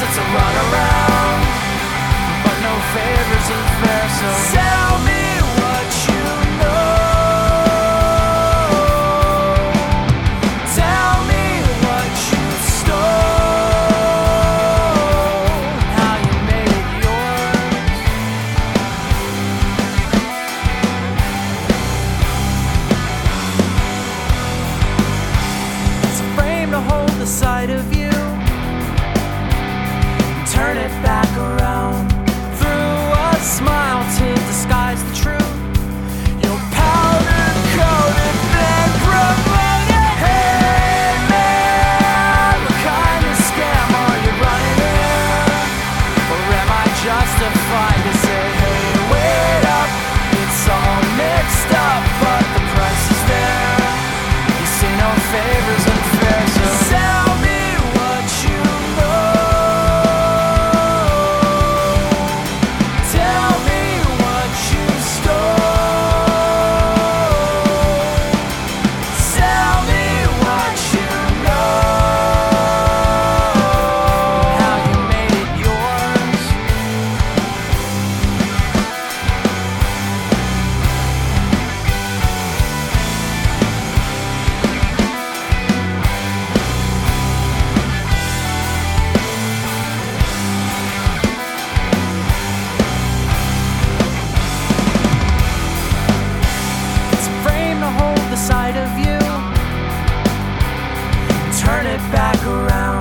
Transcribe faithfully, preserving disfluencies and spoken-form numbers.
it's a runaround, but no favors are fair. So tell me what you know. Tell me what you stole, how you made it yours. It's a frame to hold the sight of you. Turn it back around through a smile to disguise the truth. Your powder coated, then promoted. Hey man, what kind of scam are you running in? Or am I justified to say, hey, wait up, it's all mixed up, but the price is there. You see no favors unfair, so tell me what you know. Tell me what you stole. Tell me what you know, how you made it yours. It's a frame to hold the sight of you. Turn it back around.